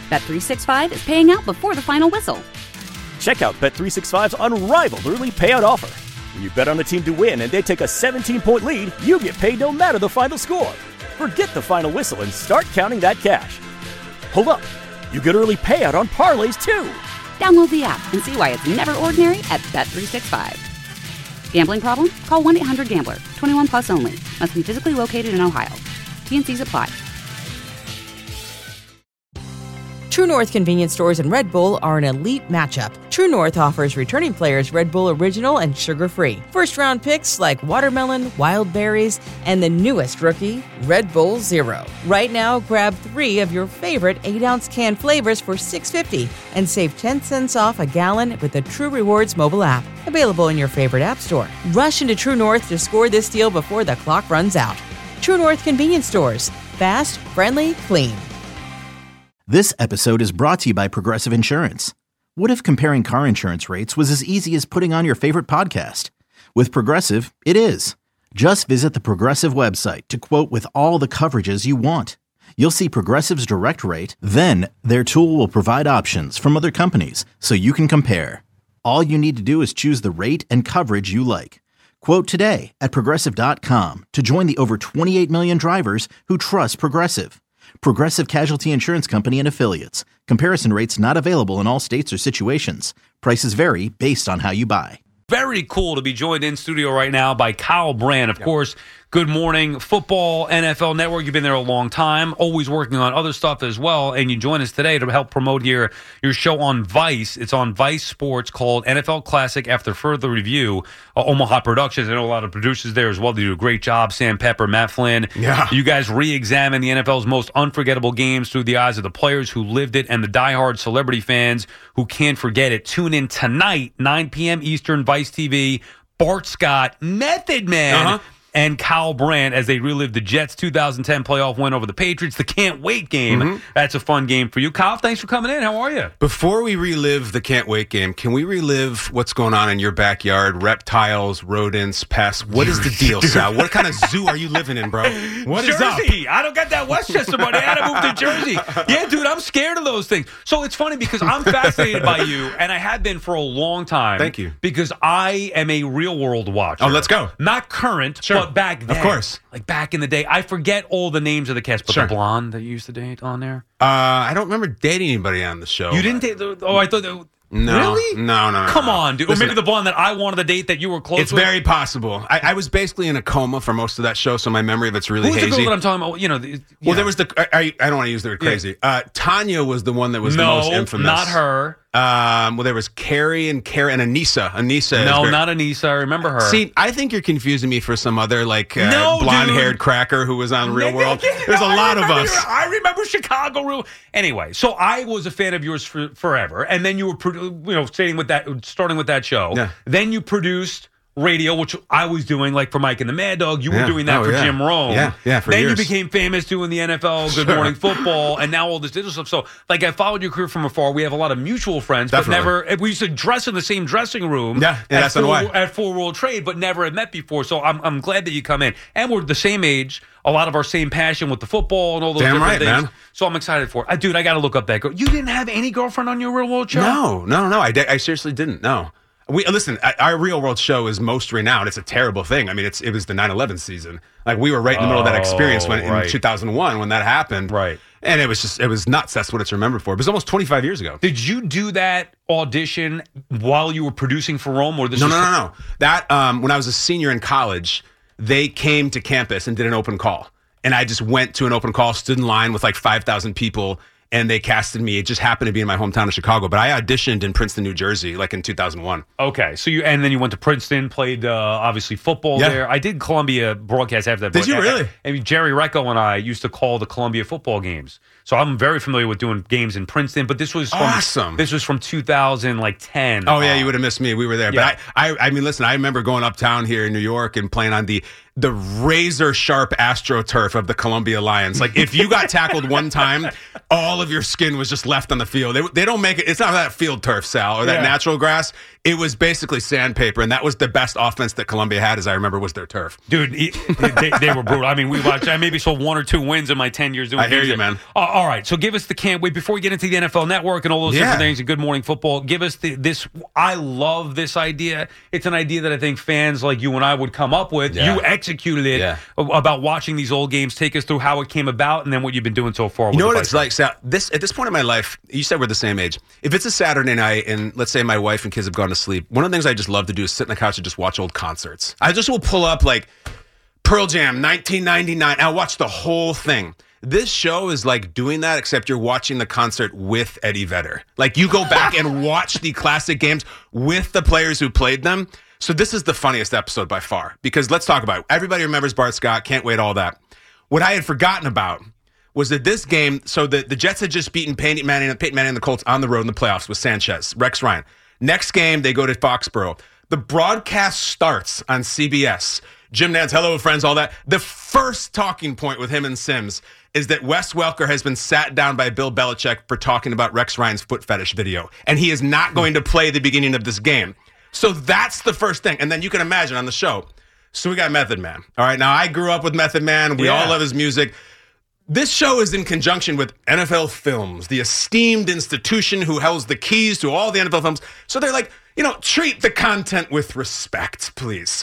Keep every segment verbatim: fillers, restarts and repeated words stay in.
Bet three sixty-five is paying out before the final whistle. Check out Bet three sixty-five's unrivaled early payout offer. When you bet on a team to win and they take a seventeen-point lead, you get paid no matter the final score. Forget the final whistle and start counting that cash. Hold up. You get early payout on parlays, too. Download the app and see why it's never ordinary at Bet three sixty-five. Gambling problem? Call one eight hundred gambler. twenty-one plus only. Must be physically located in Ohio. T N Cs apply. True North convenience stores and Red Bull are an elite matchup. True North offers returning players Red Bull Original and sugar-free. First-round picks like watermelon, wild berries, and the newest rookie, Red Bull Zero. Right now, grab three of your favorite eight-ounce can flavors for six dollars and fifty cents and save ten cents off a gallon with the True Rewards mobile app. Available in your favorite app store. Rush into True North to score this deal before the clock runs out. True North convenience stores. Fast, friendly, clean. This episode is brought to you by Progressive Insurance. What if comparing car insurance rates was as easy as putting on your favorite podcast? With Progressive, it is. Just visit the Progressive website to quote with all the coverages you want. You'll see Progressive's direct rate, then their tool will provide options from other companies so you can compare. All you need to do is choose the rate and coverage you like. Quote today at Progressive dot com to join the over twenty-eight million drivers who trust Progressive. Progressive Casualty Insurance Company and Affiliates. Comparison rates not available in all states or situations. Prices vary based on how you buy. Very cool to be joined in studio right now by Kyle Brandt. Of yep. course, Good Morning Football, N F L Network. You've been there a long time, always working on other stuff as well. And you join us today to help promote your, your show on Vice. It's on Vice Sports called N F L Classic After Further Review. Uh, Omaha Productions. I know a lot of producers there as well. They do a great job. Sam Pepper, Matt Flynn. Yeah. You guys re-examine the N F L's most unforgettable games through the eyes of the players who lived it and the diehard celebrity fans who can't forget it. Tune in tonight, nine p.m. Eastern, Vice T V. Bart Scott, Method Man. Uh-huh. And Kyle Brandt as they relive the Jets' two thousand ten playoff win over the Patriots, the Can't Wait game. Mm-hmm. That's a fun game for you. Kyle, thanks for coming in. How are you? Before we relive the Can't Wait game, can we relive what's going on in your backyard? Reptiles, rodents, pests. What is the deal, Sal? What kind of zoo are you living in, bro? What Jersey. is up? I don't got that Westchester money. I had to move to Jersey. Yeah, dude, I'm scared of those things. So it's funny because I'm fascinated by you, and I have been for a long time. Thank you. Because I am a real world watcher. Oh, let's go. Not current, sure. but back then. Of course. Like back in the day. I forget all the names of the cast, but sure. the blonde that you used to date on there? Uh, I don't remember dating anybody on the show. You didn't date? The, oh, I thought... The, No, really? No, no, no. Come no. on, dude. Listen, or maybe the blonde that I wanted to date that you were close it's with. It's very possible. I, I was basically in a coma for most of that show, so my memory of it's really Who's hazy. Who's the girl that I'm talking about? You know, the, you well, know. there was the. I, I don't want to use the word crazy. Yeah. Uh, Tanya was the one that was no, the most infamous. not her. Um, well, there was Carrie and Carrie and Anissa. Anissa. No, very, not Anissa. I remember her. See, I think you're confusing me for some other like uh, no, blonde-haired cracker who was on Real World. There's no, a lot of us. I remember Chicago Real. Anyway, so I was a fan of yours for, forever, and then you were, you know, starting with that, starting with that show. Yeah. Then you produced radio, which I was doing, like for Mike and the Mad Dog. You were yeah. doing that oh, for yeah. Jim Rome. Yeah, yeah, for Then years. you became famous doing the N F L, Good sure. Morning Football, and now all this digital stuff. So, like, I followed your career from afar. We have a lot of mutual friends, Definitely. but never. We used to dress in the same dressing room. Yeah, yeah, at that's full, why. at Full World Trade, but never had met before. So I'm I'm glad that you come in, and we're the same age. A lot of our same passion with the football and all those Damn different right, things. Man. So I'm excited for it. Uh, dude, I got to look up that girl. You didn't have any girlfriend on your Real World show? No, no, no. I, I seriously didn't. No. We listen. Our Real World show is most renowned. It's a terrible thing. I mean, it's it was the nine eleven season. Like we were right in the middle of that experience when right. in two thousand one when that happened. Right. And it was just it was nuts. That's what it's remembered for. It was almost twenty-five years ago. Did you do that audition while you were producing for Rome, or this? No, was no, no, no. That um, when I was a senior in college, they came to campus and did an open call, and I just went to an open call, stood in line with like five thousand people. And they casted me. It just happened to be in my hometown of Chicago. But I auditioned in Princeton, New Jersey, like in two thousand one. Okay. So you and then you went to Princeton, played uh, obviously football yeah. there. I did Columbia broadcast after that. Did you really? I mean, Jerry Recco and I used to call the Columbia football games. So I'm very familiar with doing games in Princeton. But this was from, awesome. This was from two thousand ten. Oh yeah, you would have missed me. We were there. Yeah. But I, I, I mean, listen. I remember going uptown here in New York and playing on the the razor sharp AstroTurf of the Columbia Lions. Like if you got tackled one time, all of your skin was just left on the field. They, they don't make it. It's not that field turf, Sal, or that yeah. natural grass. it was basically sandpaper, and that was the best offense that Columbia had, as I remember, was their turf. Dude, it, they, they were brutal. I mean, we watched. I maybe saw one or two wins in my ten years doing. I hear games. you, man. Uh, all right, so give us the can't wait before we get into the N F L Network and all those Yeah. different things and Good Morning Football. Give us the, this. I love this idea. It's an idea that I think fans like you and I would come up with. Yeah. You executed it Yeah. about watching these old games. Take us through how it came about and then what you've been doing so far. You know with what the it's Vikings. like, Sal? This at this point in my life, you said we're the same age. If it's a Saturday night and let's say my wife and kids have gone to sleep, one of the things I just love to do is sit on the couch and just watch old concerts. I just will pull up like Pearl Jam, nineteen ninety-nine. I'll watch the whole thing. This show is like doing that, except you're watching the concert with Eddie Vedder. Like you go back and watch the classic games with the players who played them. So this is the funniest episode by far, because let's talk about it. Everybody remembers Bart Scott. Can't wait, all that. What I had forgotten about was that this game, so the, the Jets had just beaten Peyton Manning, Peyton Manning and the Colts on the road in the playoffs with Sanchez, Rex Ryan. Next game, they go to Foxborough. The broadcast starts on C B S. Jim Nantz, hello, friends, all that. The first talking point with him and Sims is that Wes Welker has been sat down by Bill Belichick for talking about Rex Ryan's foot fetish video, and he is not going to play the beginning of this game. So that's the first thing. And then you can imagine on the show, so we got Method Man. All right, now I grew up with Method Man. We Yeah. all love his music. This show is in conjunction with N F L Films, the esteemed institution who holds the keys to all the N F L films. So they're like, you know, treat the content with respect, please.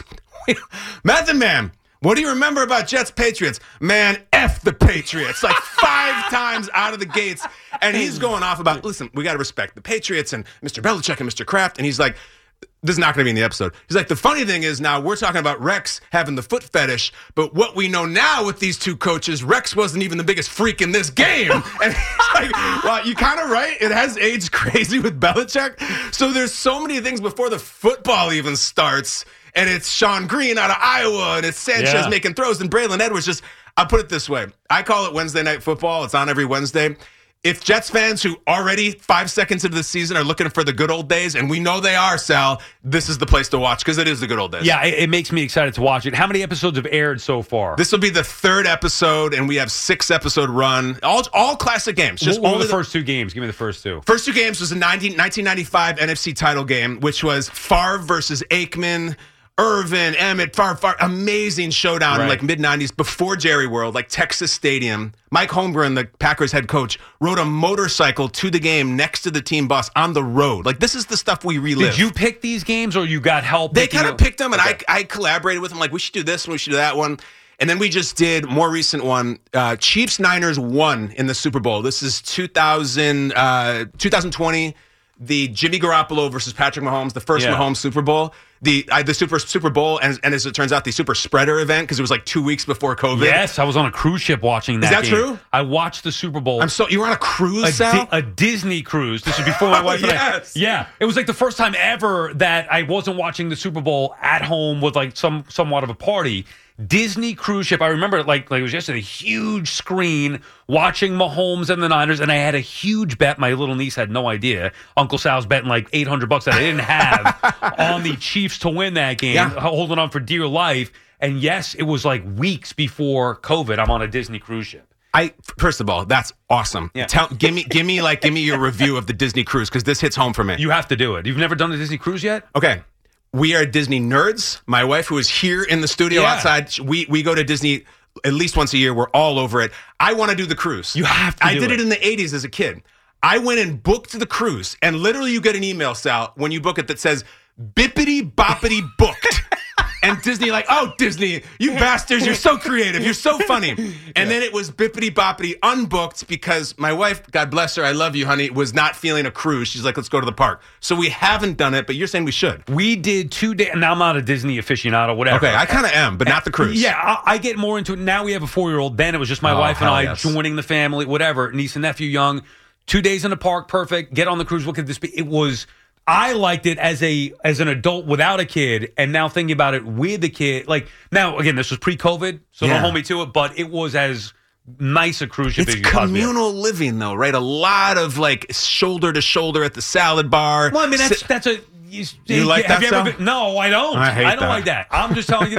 Method Man, what do you remember about Jets Patriots? Man, F the Patriots. Like five times out of the gates. And he's going off about, listen, we got to respect the Patriots and Mister Belichick and Mister Kraft. And he's like, this is not going to be in the episode. He's like, the funny thing is now we're talking about Rex having the foot fetish, but what we know now with these two coaches, Rex wasn't even the biggest freak in this game. And he's like, well, you kind of right. It has aged crazy with Belichick. So there's so many things before the football even starts, and it's Sean Green out of Iowa, and it's Sanchez Yeah. making throws, and Braylon Edwards just, I'll put it this way. I call it Wednesday Night Football. It's on every Wednesday. If Jets fans who already five seconds into the season are looking for the good old days, and we know they are, Sal, this is the place to watch because it is the good old days. Yeah, it, it makes me excited to watch it. How many episodes have aired so far? This will be the third episode, and we have six episode run. All all classic games. Just what were only the first two games? Give me the first two. First two games was a nineteen ninety-five N F C title game, which was Favre versus Aikman, Irvin, Emmett, Favre, Favre. Amazing showdown in Right. like mid nineties before Jerry World, like Texas Stadium. Mike Holmgren, the Packers head coach, rode a motorcycle to the game next to the team bus on the road. Like this is the stuff we relive. Did you pick these games or you got help? They picking kind of them? picked them, and Okay. I I collaborated with them. Like, we should do this one, we should do that one. And then we just did more recent one. Uh, Chiefs Niners won in the Super Bowl. This is two thousand, uh, twenty twenty. The Jimmy Garoppolo versus Patrick Mahomes, the first Yeah. Mahomes Super Bowl. The uh, the Super Super Bowl, and, and as it turns out, the Super Spreader event because it was like two weeks before COVID. Yes, I was on a cruise ship watching that. that game. true? I watched the Super Bowl. I'm so you were on a cruise, a, Sal? Di- a Disney cruise. This is before my Oh, wife and yes. I. Yeah, it was like the first time ever that I wasn't watching the Super Bowl at home with like some somewhat of a party. Disney cruise ship. I remember it like like it was yesterday. Huge screen watching Mahomes and the Niners, and I had a huge bet. My little niece had no idea. Uncle Sal's betting like eight hundred bucks that I didn't have on the Chiefs to win that game, Yeah. holding on for dear life. And yes, it was like weeks before COVID. I'm on a Disney cruise ship. I first of all, that's awesome. Yeah. Tell give me give me like give me your review of the Disney cruise because this hits home for me. You have to do it. You've never done a Disney cruise yet? Okay. We are Disney nerds. My wife, who is here in the studio Yeah. outside, we, we go to Disney at least once a year. We're all over it. I want to do the cruise. You have to I do did it. it in the eighties as a kid. I went and booked the cruise, and literally you get an email, Sal, when you book it that says, bippity boppity booked. And Disney like, oh, Disney, you bastards, you're so creative. You're so funny. And then it was bippity boppity unbooked because my wife, God bless her, I love you, honey, was not feeling a cruise. She's like, let's go to the park. So we haven't done it, but you're saying we should. We did two days. Now I'm not a Disney aficionado, whatever. Okay, I kind of am, but not the cruise. Yeah, I, I get more into it. Now we have a four-year-old. Then it was just my Oh, wife and hell I yes. joining the family, whatever. Niece and nephew young. Two days in the park, perfect. Get on the cruise. What could this be? It was... I liked it as a as an adult without a kid, and now thinking about it with a kid. Like now, again, this was pre-COVID, so Yeah. don't hold me to it. But it was as nice a cruise ship It's as you could possibly have. communal living, though, right? A lot of like shoulder to shoulder at the salad bar. Well, I mean, that's Sit- that's a. You, You like have that, you ever Sal? been, no, I don't. I hate don't that. like that. I'm just telling you.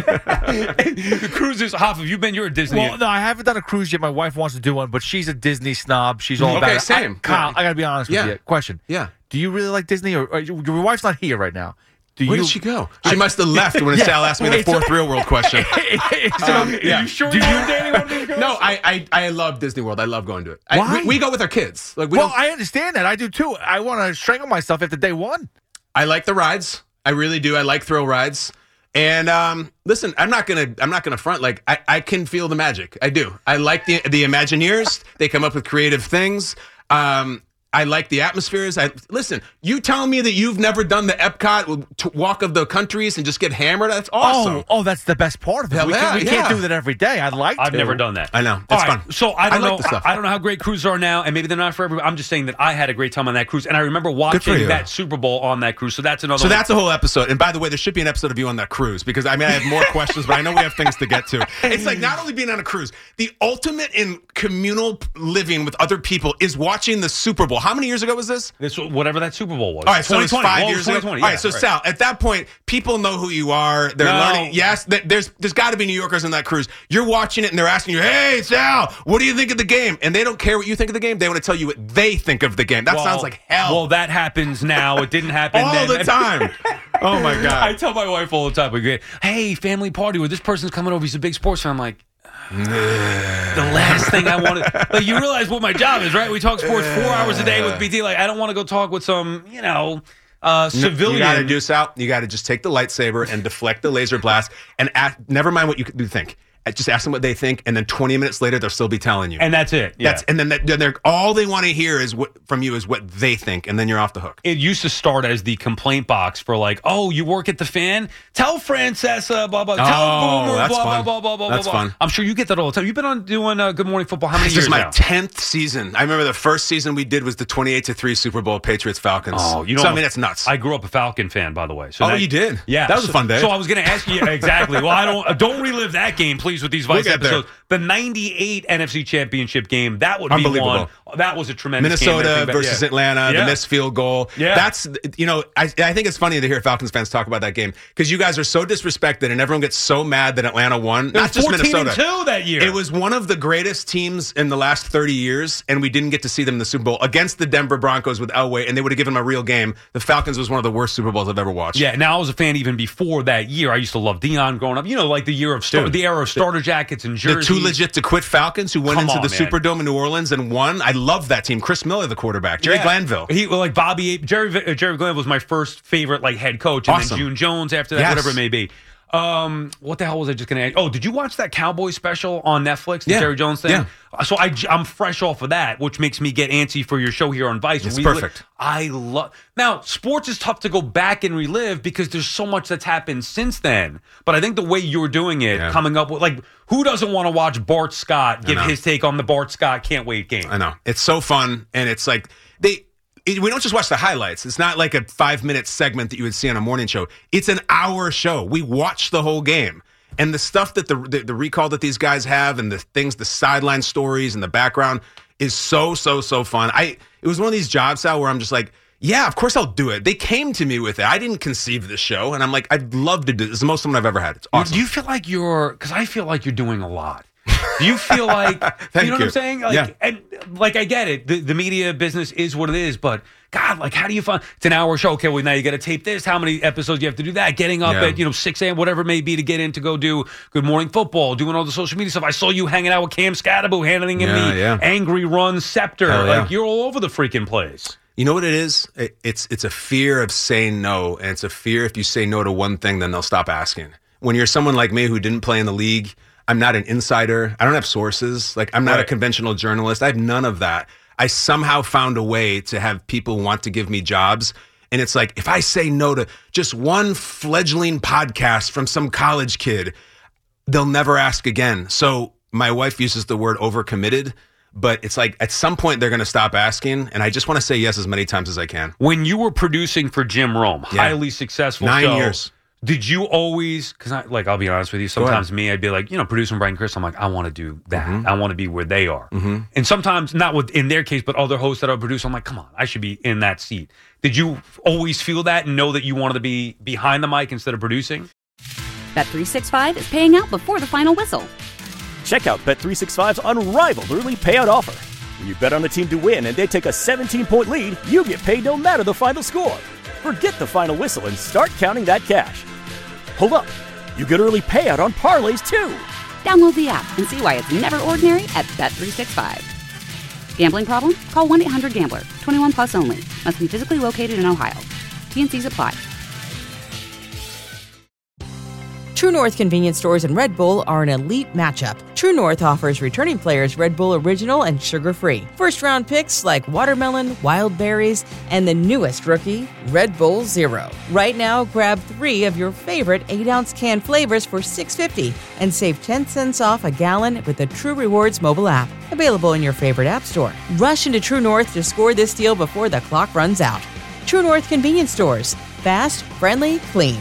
The cruises, Hoff, have you been? You're a Disney. Well, no, I haven't done a cruise yet. My wife wants to do one, but she's a Disney snob. She's all Okay, about it. same. I, Kyle, Yeah. I got to be honest Yeah. with you. Question. Yeah. Do you really like Disney? Or, or your wife's not here right now. Do Where you, did she go? She must have left when Yeah. Sal asked me the Wait, fourth so- real world question. so, Um, yeah. Are you sure Do you're you- not dating one of these girls? No, I, I I love Disney World. I love going to it. I, Why? we, we go with our kids. Like we well, don't. I understand that. I do too. I want to strangle myself after day one. I like the rides. I really do. I like thrill rides. And um, listen, I'm not gonna I'm not gonna front. Like I, I can feel the magic. I do. I like the the Imagineers. They come up with creative things. Um, I like the atmospheres. I listen. You telling me that you've never done the Epcot t- walk of the countries and just get hammered? That's awesome. Oh, oh, that's the best part of it. Hell we yeah, can, we can't yeah. do that every day. I'd like I've to. never done that. I know. It's All right, fun. So I don't I like know. the stuff. I, I don't know how great cruises are now, and maybe they're not for everybody. I'm just saying that I had a great time on that cruise, and I remember for watching you. that Super Bowl on that cruise. So that's another. So one. that's a whole episode. And by the way, there should be an episode of you on that cruise because I mean I have more questions, but I know we have things to get to. It's like not only being on a cruise, the ultimate in communal living with other people is watching the Super Bowl. How many years ago was this? This, whatever that Super Bowl was. All right, so it's twenty twenty. five Well, it years was ago. twenty twenty, All yeah, right, so right. Sal, at that point, people know who you are. They're No. learning. Yes, th- there's there's got to be New Yorkers in that cruise. You're watching it and they're asking you, "Hey, Sal, what do you think of the game?" And they don't care what you think of the game. They want to tell you what they think of the game. That Well, sounds like hell. Well, that happens now. It didn't happen all then. the time. Oh my I god. tell my wife all the time, we get, hey, family party where this person's coming over. He's a big sports fan. I'm like, the last thing I wanted. Like, you realize what my job is, right? We talk sports four hours a day with B T. Like, I don't want to go talk with some, you know, uh, civilian. You got to do Sal. You got to just take the lightsaber and deflect the laser blast, and ask, never mind what you you think. Just ask them what they think, and then twenty minutes later, they'll still be telling you. And that's it. Yeah. That's and then that, they're all they want to hear is what from you is what they think, and then you're off the hook. It used to start as the complaint box for like, oh, you work at the Fan? Tell Francesa, blah, blah, tell Oh, Boomer, that's blah, fun. blah, blah, blah, That's blah, blah. fun. I'm sure you get that all the time. You've been on doing uh, Good Morning Football how many This years is my now? tenth season. I remember the first season we did was the twenty-eight to three Super Bowl Patriots Falcons. Oh, you know, so I mean that's nuts. I grew up a Falcon fan, by the way. So Oh, that- you did? Yeah, That was a so- fun day. So I was going to ask you yeah, exactly. Well, I don't don't relive that game, please, with these Vice get there. episodes. The ninety-eight N F C Championship game, that would be Unbelievable. one. That was a tremendous game. I Minnesota think that- versus yeah. Atlanta, Yeah. the missed field goal. Yeah. That's, you know, I, I think it's funny to hear Falcons fans talk about that game because you guys are so disrespected and everyone gets so mad that Atlanta won. It Not was just fourteen Minnesota. and two that year. It was one of the greatest teams in the last thirty years, and we didn't get to see them in the Super Bowl against the Denver Broncos with Elway, and they would have given them a real game. The Falcons was one of the worst Super Bowls I've ever watched. Yeah, now I was a fan even before that year. I used to love Dion growing up. You know, like the year of star- Dude, the era of starter jackets and The jerseys. two legit to quit Falcons who went Come into on, the man. Superdome in New Orleans and won. I love that team. Chris Miller, the quarterback. Jerry Yeah. Glanville. He well, like Bobby Jerry uh, Jerry Glanville was my first favorite like head coach, and Awesome. then June Jones after that, Yes. whatever it may be. Um, what the hell was I just going to ask? Oh, did you watch that Cowboy special on Netflix? The Yeah. Jerry Jones thing. Yeah. So I, I'm fresh off of that, which makes me get antsy for your show here on Vice. It's We perfect. I love now. Sports is tough to go back and relive because there's so much that's happened since then. But I think the way you're doing it, Yeah. coming up with like, who doesn't want to watch Bart Scott give know. his take on the Bart Scott can't wait game? I know. It's so fun. And it's like, they, it, we don't just watch the highlights. It's not like a five minute segment that you would see on a morning show. It's an hour show. We watch the whole game. And the stuff that the, the, the recall that these guys have and the things, the sideline stories and the background is so, so, so fun. I, it was one of these jobs, Sal, where I'm just like, yeah, of course I'll do it. They came to me with it. I didn't conceive the show. And I'm like, I'd love to do this. It's the most fun I've ever had. It's awesome. Do you feel like you're, because I feel like you're doing a lot. Do you feel like, Thank you know what you. I'm saying? Like, Yeah. And like, I get it. The, the media business is what it is, but God, like, how do you find, it's an hour show. Okay, well, now you got to tape this. How many episodes do you have to do that? Getting up Yeah. at, you know, six a.m., whatever it may be to get in to go do Good Morning Football, doing all the social media stuff. I saw you hanging out with Cam Scatterbo, handing him Yeah, the yeah. angry run scepter. Hell yeah. Like, you're all over the freaking place. You know what it is? It, it's it's a fear of saying no, and it's a fear if you say no to one thing, then they'll stop asking. When you're someone like me who didn't play in the league, I'm not an insider. I don't have sources. Like, I'm not a Right. conventional journalist. I have none of that. I somehow found a way to have people want to give me jobs. And it's like, if I say no to just one fledgling podcast from some college kid, they'll never ask again. So my wife uses the word overcommitted, but it's like at some point they're going to stop asking. And I just want to say yes as many times as I can. When you were producing for Jim Rome, Yeah. highly successful Nine show, years. did you always, because I like, I'll be honest with you, sometimes me, I'd be like, you know, producing Brian Chris, I'm like, I want to do that. Mm-hmm. I want to be where they are. And sometimes, not with in their case, but other hosts that I produce, I'm like, come on, I should be in that seat. Did you always feel that and know that you wanted to be behind the mic instead of producing? Bet three sixty-five is paying out before the final whistle. Check out Bet three sixty-five's unrivaled early payout offer. When you bet on the team to win and they take a seventeen-point lead, you get paid no matter the final score. Forget the final whistle and start counting that cash. Hold up. You get early payout on parlays, too. Download the app and see why it's never ordinary at Bet three sixty-five. Gambling problem? Call one eight hundred gambler. twenty-one plus only. Must be physically located in Ohio. T N Cs apply. True North convenience stores and Red Bull are an elite matchup. True North offers returning players Red Bull Original and sugar-free. First-round picks like watermelon, wild berries, and the newest rookie, Red Bull Zero. Right now, grab three of your favorite eight-ounce can flavors for six dollars and fifty cents and save ten cents off a gallon with the True Rewards mobile app. Available in your favorite app store. Rush into True North to score this deal before the clock runs out. True North convenience stores. Fast, friendly, clean.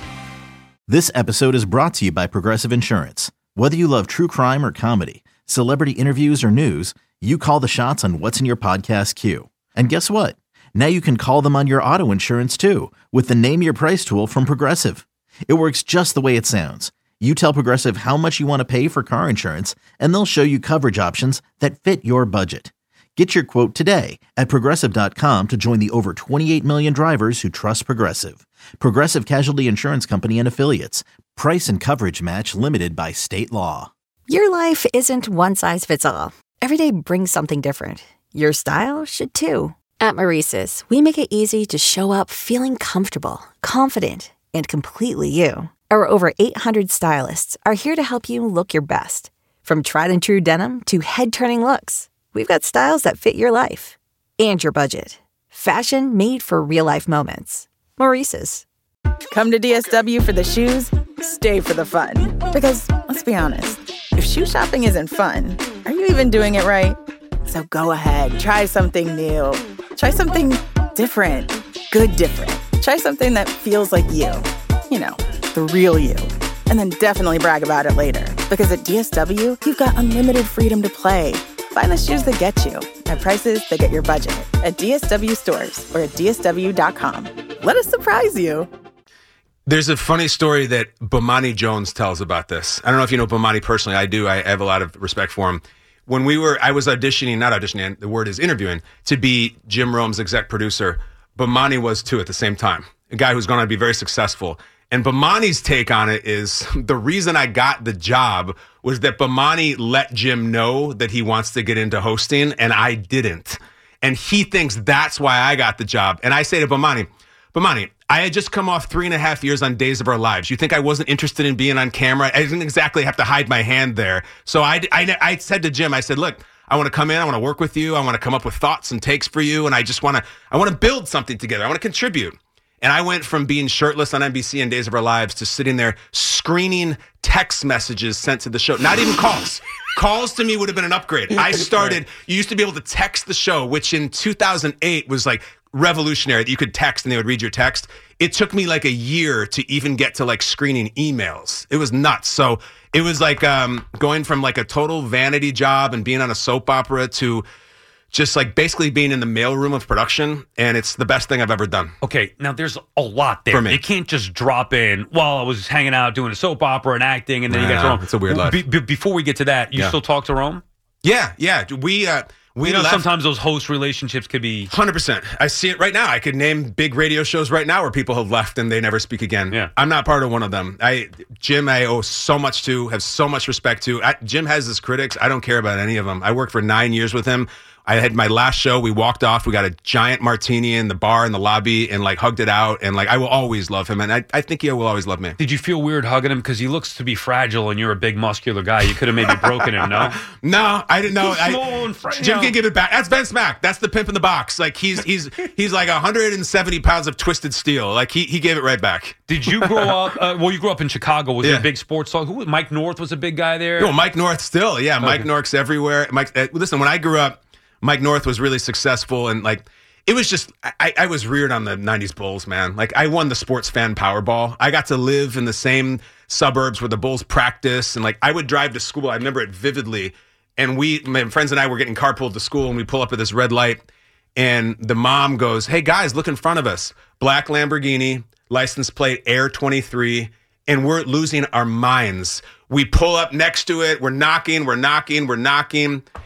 This episode is brought to you by Progressive Insurance. Whether you love true crime or comedy, celebrity interviews or news, you call the shots on what's in your podcast queue. And guess what? Now you can call them on your auto insurance too with the Name Your Price tool from Progressive. It works just the way it sounds. You tell Progressive how much you want to pay for car insurance, and they'll show you coverage options that fit your budget. Get your quote today at Progressive dot com to join the over twenty-eight million drivers who trust Progressive. Progressive Casualty Insurance Company and Affiliates. Price and coverage match limited by state law. Your life isn't one size fits all. Every day brings something different. Your style should too. At Maurice's, we make it easy to show up feeling comfortable, confident, and completely you. Our over eight hundred stylists are here to help you look your best. From tried and true denim to head-turning looks, we've got styles that fit your life and your budget. Fashion made for real-life moments. Maurice's. Come to D S W for the shoes, stay for the fun. Because, let's be honest, if shoe shopping isn't fun, are you even doing it right? So go ahead, try something new. Try something different. Good different. Try something that feels like you. You know, the real you. And then definitely brag about it later. Because at D S W, you've got unlimited freedom to play. Find the shoes that get you at prices that get your budget at D S W stores or at D S W dot com. Let us surprise you. There's a funny story that Bomani Jones tells about this. I don't know if you know Bomani personally. I do. I have a lot of respect for him. When we were, I was auditioning, not auditioning, the word is interviewing, to be Jim Rome's exec producer. Bomani was too at the same time. A guy who's going to be very successful. And Bomani's take on it is the reason I got the job was that Bomani let Jim know that he wants to get into hosting, and I didn't. And he thinks that's why I got the job. And I say to Bomani, Bomani, I had just come off three and a half years on Days of Our Lives. You think I wasn't interested in being on camera? I didn't exactly have to hide my hand there. So I, I, I said to Jim, I said, look, I want to come in. I want to work with you. I want to come up with thoughts and takes for you. And I just want to, I want to build something together. I want to contribute. And I went from being shirtless on N B C and Days of Our Lives to sitting there screening text messages sent to the show. Not even calls. Calls to me would have been an upgrade. I started, you used to be able to text the show, which in two thousand eight was like revolutionary. You could text and they would read your text. It took me like a year to even get to like screening emails. It was nuts. So it was like um, going from like a total vanity job and being on a soap opera to just like basically being in the mailroom of production, and it's the best thing I've ever done. Okay, now there's a lot there. For me. You can't just drop in, well, I was hanging out doing a soap opera and acting, and then you Yeah, get to Rome. it's a weird life. Be- be- before we get to that, you Yeah. still talk to Rome? Yeah, yeah. We uh, we You know, left. sometimes those host relationships could be... one hundred percent. I see it right now. I could name big radio shows right now where people have left and they never speak again. Yeah. I'm not part of one of them. I Jim, I owe so much to, have so much respect to. I, Jim has his critics. I don't care about any of them. I worked for nine years with him. I had my last show. We walked off. We got a giant martini in the bar in the lobby and like hugged it out. And like, I will always love him. And I, I think he will always love me. Did you feel weird hugging him? Because he looks to be fragile and you're a big muscular guy. You could have maybe broken him, no? No, I didn't know. He's I, small and frail. Jim can give it back. That's Ben Smack. That's the pimp in the box. Like he's he's he's like one hundred seventy pounds of twisted steel. Like he he gave it right back. Did you grow up, uh, well, you grew up in Chicago. Was Yeah. there a big sports talk? Who was, Mike North was a big guy there? No, Mike North still. Yeah, Mike Okay. North's everywhere. Mike, uh, listen, when I grew up, Mike North was really successful, and like it was just I, I was reared on the nineties Bulls, man. Like I won the sports fan Powerball. I got to live in the same suburbs where the Bulls practice, and like I would drive to school. I remember it vividly. And we, my friends and I, were getting carpooled to school, and we pull up at this red light, and the mom goes, "Hey guys, look in front of us. Black Lamborghini, license plate Air twenty-three." And we're losing our minds. We pull up next to it. We're knocking. We're knocking. We're knocking.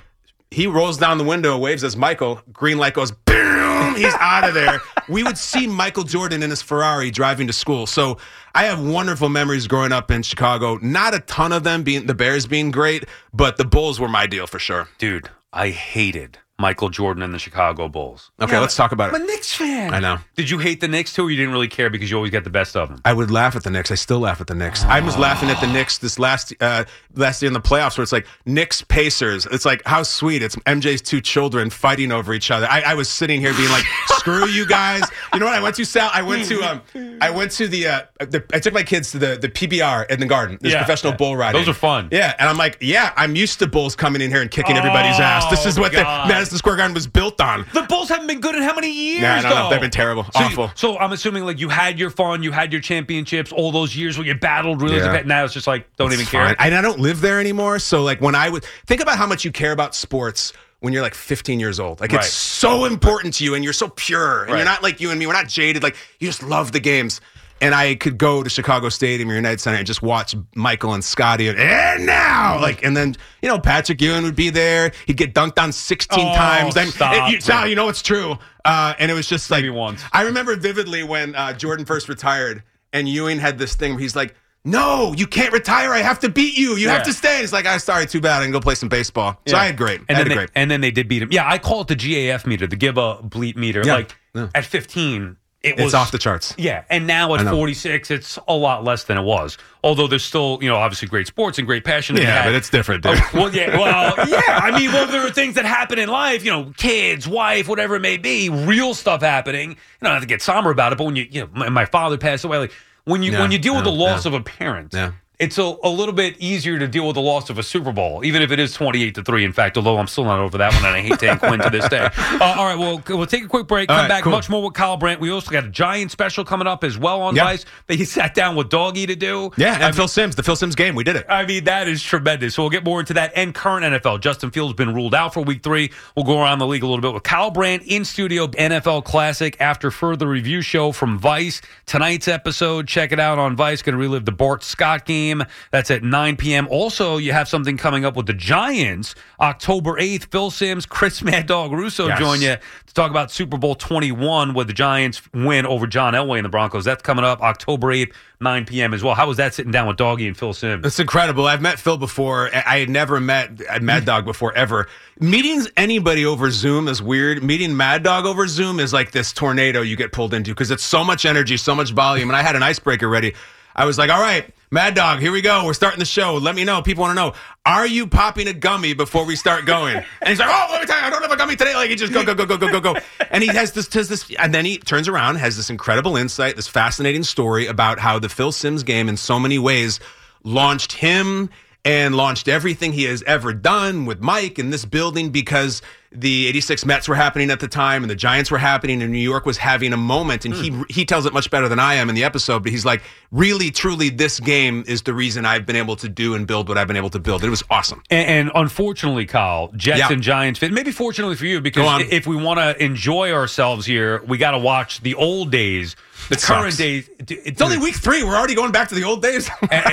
he rolls down the window, waves as Michael. Green light goes, boom, he's out of there. We would see Michael Jordan in his Ferrari driving to school. So I have wonderful memories growing up in Chicago. Not a ton of them, being the Bears being great, but the Bulls were my deal for sure. Dude, I hated Michael Jordan and the Chicago Bulls. Okay, yeah, let's talk about it. I'm a Knicks fan. I know. Did you hate the Knicks too, or you didn't really care because you always got the best of them? I would laugh at the Knicks. I still laugh at the Knicks. Oh. I was laughing at the Knicks this last uh, last year in the playoffs where it's like Knicks Pacers. It's like, how sweet. It's M J's two children fighting over each other. I, I was sitting here being like, screw you guys. You know what I went to, Sal? I went to um, I went to the, uh, the I took my kids to the, the P B R in the Garden. There's yeah, professional yeah. bull riding. Those are fun. Yeah, and I'm like, yeah, I'm used to bulls coming in here and kicking oh, everybody's ass. This is what God. the Madison Square Garden was built on. The Bulls haven't been good in how many years? Nah, no, though? no, they've been terrible, so awful. You, so I'm assuming like you had your fun, you had your championships, all those years where you battled really. Yeah. Now it's just like don't it's even fine. care. And I don't live there anymore. So like when I would think about how much you care about sports when you're like fifteen years old, like right. it's so important to you, and you're so pure, and right. you're not like you and me. We're not jaded. Like you just love the games. And I could go to Chicago Stadium or United Center and just watch Michael and Scotty and, and now, like, and then, you know, Patrick Ewing would be there. He'd get dunked on sixteen oh, times. Then, stop. It, you, Sal, you know it's true. Uh, and it was just like, maybe once. I remember vividly when uh, Jordan first retired and Ewing had this thing where he's like, no, you can't retire. I have to beat you. You yeah. have to stay. It's like, I'm sorry, too bad. I can go play some baseball. So yeah. I had great. And I then had they, great. And then they did beat him. Yeah, I call it the G A F meter, the give a bleep meter. Yeah. Like yeah. at fifteen. It was, it's off the charts. Yeah, and now at forty-six, it's a lot less than it was. Although there's still, you know, obviously great sports and great passion. Yeah, but it's different, dude. Oh, well, yeah, well, yeah. I mean, well, there are things that happen in life, you know, kids, wife, whatever it may be, real stuff happening. You don't have to get somber about it, but when you, you know, my, my father passed away, like when you yeah, when you deal yeah, with the loss yeah. of a parent. Yeah. It's a, a little bit easier to deal with the loss of a Super Bowl, even if it is twenty-eight to three. In fact, although I'm still not over that one, and I hate Dan Quinn to this day. Uh, all right, well, we'll take a quick break. Come all right, back, cool. much more with Kyle Brandt. We also got a Giant special coming up as well on yep. Vice that he sat down with Doggy to do. Yeah, and I Phil mean, Simms, the Phil Simms game, we did it. I mean, that is tremendous. So we'll get more into that and current N F L. Justin Fields been ruled out for Week Three. We'll go around the league a little bit with Kyle Brandt in studio. N F L Classic after further review show from Vice. Tonight's episode, check it out on Vice. Going to relive the Bart Scott game. That's at nine p.m. Also, you have something coming up with the Giants. October eighth, Phil Simms, Chris Mad Dog Russo yes. join you to talk about Super Bowl twenty-one with the Giants win over John Elway and the Broncos. That's coming up October eighth, nine p.m. as well. How was that sitting down with Doggy and Phil Simms? It's incredible. I've met Phil before. I had never met Mad Dog before, ever. Meeting anybody over Zoom is weird. Meeting Mad Dog over Zoom is like this tornado you get pulled into because it's so much energy, so much volume. And I had an icebreaker ready. I was like, all right, Mad Dog, here we go. We're starting the show. Let me know. People want to know, are you popping a gummy before we start going? And he's like, oh, let me tell you, I don't have a gummy today. Like, he just go, go, go, go, go, go, go. And he has this, has this, and then he turns around, has this incredible insight, this fascinating story about how the Phil Simms game in so many ways launched him and launched everything he has ever done with Mike in this building because the eighty-six Mets were happening at the time and the Giants were happening and New York was having a moment. And mm. he he tells it much better than I am in the episode, but he's like, really, truly, this game is the reason I've been able to do and build what I've been able to build. It was awesome. And, and unfortunately, Kyle, Jets yeah. and Giants fit. Maybe fortunately for you, because if we want to enjoy ourselves here, we got to watch the old days. The it current sucks. days. It's only week three. We're already going back to the old days.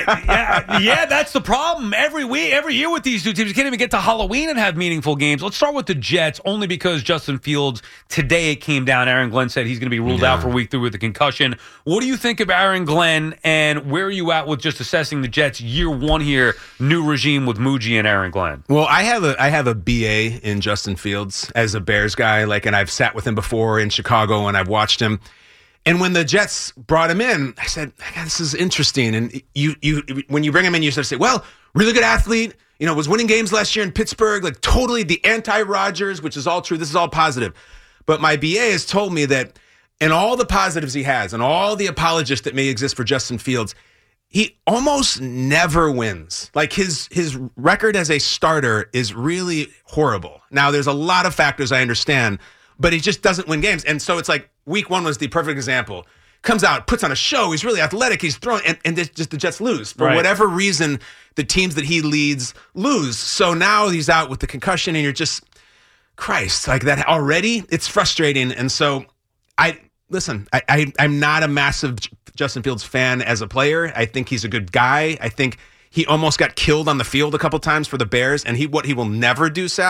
yeah, yeah, that's the problem. Every week, every year with these two teams, you can't even get to Halloween and have meaningful games. Let's start with the Jets, only because Justin Fields, today it came down. Aaron Glenn said he's going to be ruled yeah. out for week three with a concussion. What do you think of Aaron Glenn, and where are you at with just assessing the Jets year one here, new regime with Muji and Aaron Glenn? Well, I have a I have a B A in Justin Fields as a Bears guy, like, and I've sat with him before in Chicago and I've watched him. And when the Jets brought him in, I said, this is interesting. And you, you, when you bring him in, you sort of say, well, really good athlete, you know, was winning games last year in Pittsburgh, like totally the anti-Rodgers, which is all true. This is all positive. But my B A has told me that in all the positives he has and all the apologists that may exist for Justin Fields, he almost never wins. Like his his record as a starter is really horrible. Now, there's a lot of factors I understand, but he just doesn't win games. And so it's like week one was the perfect example. Comes out, puts on a show. He's really athletic. He's throwing, and, and just the Jets lose. For right. whatever reason, the teams that he leads lose. So now he's out with the concussion, and you're just, Christ, like that already? It's frustrating. And so I, listen, I, I, I'm not a massive Justin Fields fan as a player. I think he's a good guy. I think he almost got killed on the field a couple times for the Bears, and he what he will never do, Sal,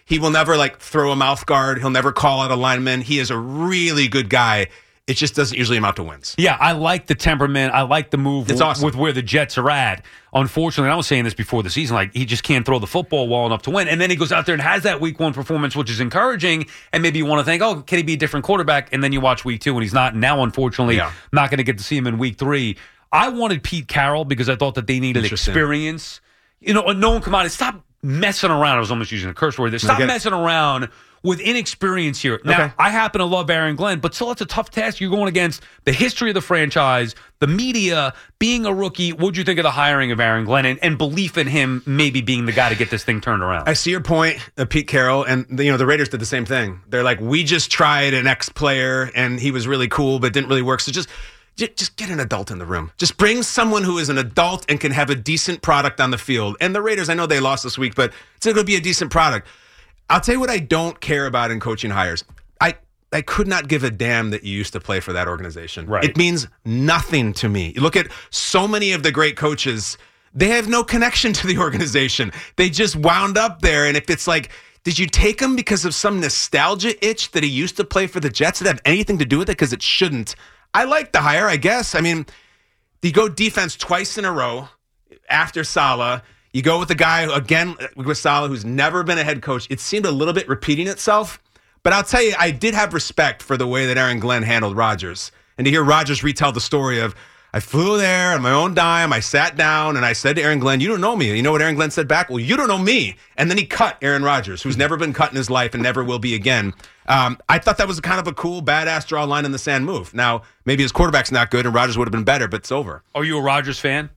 He will never like throw a mouth guard. He'll never call out a lineman. He is a really good guy. It just doesn't usually amount to wins. Yeah, I like the temperament. I like the move It's w- awesome. with where the Jets are at. Unfortunately, I was saying this before the season, like he just can't throw the football well enough to win. And then he goes out there and has that week one performance, which is encouraging. And maybe you want to think, oh, can he be a different quarterback? And then you watch week two and he's not. And now, unfortunately, Yeah. not going to get to see him in week three. I wanted Pete Carroll because I thought that they needed experience. You know, a known commodity. Stop messing around. I was almost using a curse word there. Stop messing around with inexperience here. Now, Okay. I happen to love Aaron Glenn, but still, it's a tough task. You're going against the history of the franchise, the media, being a rookie. What'd you think of the hiring of Aaron Glenn and, and belief in him maybe being the guy to get this thing turned around? I see your point, uh, Pete Carroll, and you know the Raiders did the same thing. They're like, we just tried an ex-player, and he was really cool, but didn't really work. So just, just, just get an adult in the room. Just bring someone who is an adult and can have a decent product on the field. And the Raiders, I know they lost this week, but it's going to be a decent product. I'll tell you what I don't care about in coaching hires. I I could not give a damn that you used to play for that organization. Right. It means nothing to me. You look at so many of the great coaches, they have no connection to the organization. They just wound up there. And if it's like, did you take him because of some nostalgia itch that he used to play for the Jets that have anything to do with it? Because it shouldn't. I like the hire, I guess. I mean, you go defense twice in a row after Saleh. You go with the guy, again, with Saleh, who's never been a head coach. It seemed a little bit repeating itself. But I'll tell you, I did have respect for the way that Aaron Glenn handled Rodgers. And to hear Rodgers retell the story of, I flew there on my own dime, I sat down, and I said to Aaron Glenn, you don't know me. You know what Aaron Glenn said back? Well, you don't know me. And then he cut Aaron Rodgers, who's never been cut in his life and never will be again. Um, I thought that was kind of a cool, badass draw line in the sand move. Now, maybe his quarterback's not good and Rodgers would have been better, but it's over. Are you a Rodgers fan?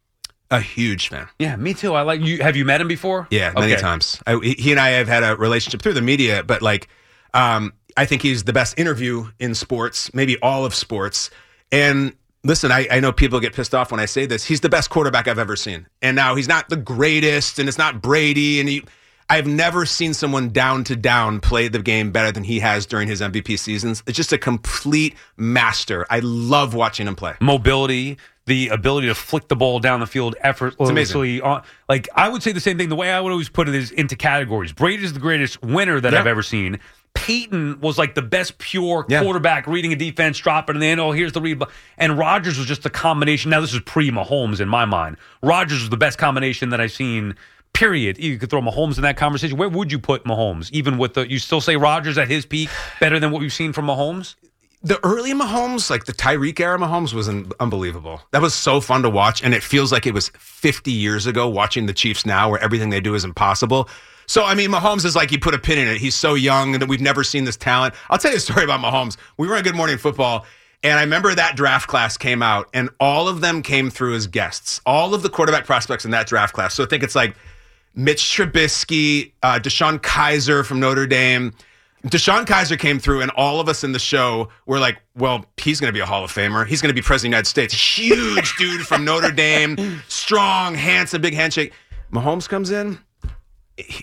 A huge fan. Yeah, me too. I like you. Have you met him before? Yeah, many Okay. times. I, he and I have had a relationship through the media, but like, um, I think he's the best interview in sports, maybe all of sports. And listen, I, I know people get pissed off when I say this. He's the best quarterback I've ever seen. And now he's not the greatest, and it's not Brady. And he, I've never seen someone down to down play the game better than he has during his M V P seasons. It's just a complete master. I love watching him play. Mobility, the ability to flick the ball down the field effortlessly. On, like, I would say the same thing. The way I would always put it is into categories. Brady's the greatest winner that Yeah. I've ever seen. Peyton was like the best pure Yeah. quarterback, reading a defense, dropping, and then, oh, here's the read. And Rodgers was just a combination. Now, this is pre-Mahomes in my mind. Rodgers was the best combination that I've seen, period. You could throw Mahomes in that conversation. Where would you put Mahomes? Even with the, you still say Rodgers at his peak better than what we've seen from Mahomes? The early Mahomes, like the Tyreek era Mahomes, was un- unbelievable. That was so fun to watch, and it feels like it was fifty years ago watching the Chiefs now, where everything they do is impossible. So, I mean, Mahomes is like, you put a pin in it. He's so young, and we've never seen this talent. I'll tell you a story about Mahomes. We were on Good Morning Football, and I remember that draft class came out, and all of them came through as guests. All of the quarterback prospects in that draft class. So I think it's like Mitch Trubisky, uh, Deshaun Kaiser from Notre Dame. Deshaun Kaiser came through, and all of us in the show were like, well, he's going to be a Hall of Famer. He's going to be president of the United States. Huge dude from Notre Dame. Strong, handsome, big handshake. Mahomes comes in. He,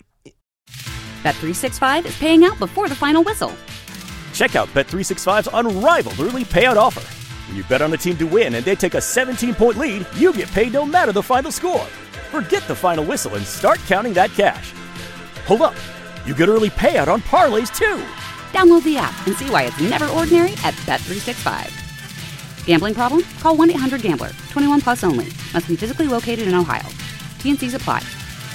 Bet three sixty-five is paying out before the final whistle. Check out Bet three sixty-five's unrivaled early payout offer. When you bet on a team to win and they take a seventeen-point lead, you get paid no matter the final score. Forget the final whistle and start counting that cash. Hold up. You get early payout on parlays, too. Download the app and see why it's never ordinary at Bet three sixty-five. Gambling problem? Call one eight hundred gambler. twenty-one plus only. Must be physically located in Ohio. T N Cs apply.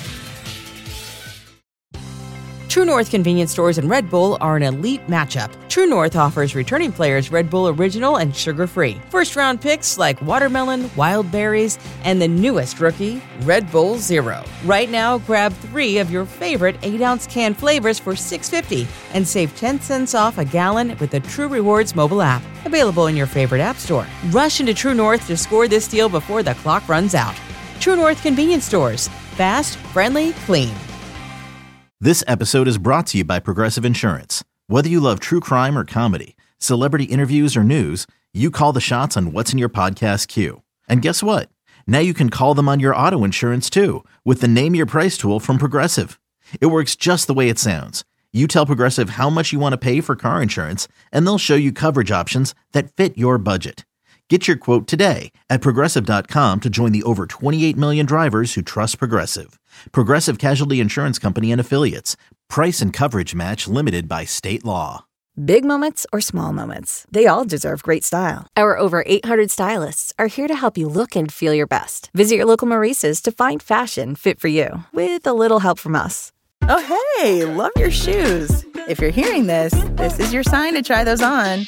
True North convenience stores and Red Bull are an elite matchup. True North offers returning players Red Bull Original and sugar-free. First-round picks like watermelon, wild berries, and the newest rookie, Red Bull Zero. Right now, grab three of your favorite eight-ounce can flavors for six dollars and fifty cents and save ten cents off a gallon with the True Rewards mobile app. Available in your favorite app store. Rush into True North to score this deal before the clock runs out. True North convenience stores. Fast, friendly, clean. This episode is brought to you by Progressive Insurance. Whether you love true crime or comedy, celebrity interviews or news, you call the shots on what's in your podcast queue. And guess what? Now you can call them on your auto insurance too with the Name Your Price tool from Progressive. It works just the way it sounds. You tell Progressive how much you want to pay for car insurance, and they'll show you coverage options that fit your budget. Get your quote today at Progressive dot com to join the over twenty-eight million drivers who trust Progressive. Progressive Casualty Insurance Company and Affiliates. Price and coverage match limited by state law. Big moments or small moments, they all deserve great style. Our over eight hundred stylists are here to help you look and feel your best. Visit your local Maurices to find fashion fit for you, with a little help from us. Oh, hey, love your shoes. If you're hearing this, this is your sign to try those on.